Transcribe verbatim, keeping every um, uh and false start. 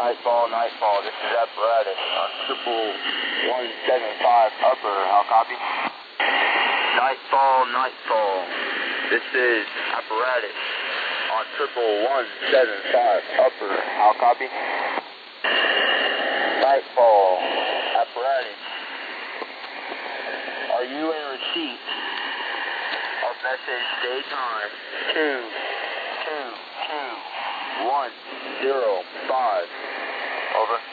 Nightfall, Nightfall, this is apparatus on triple one seven five upper, how copy? Nightfall, Nightfall, this is apparatus on triple one seven five upper, how copy? Nightfall, apparatus, are you in receipt of message daytime two two two one zero five? Over.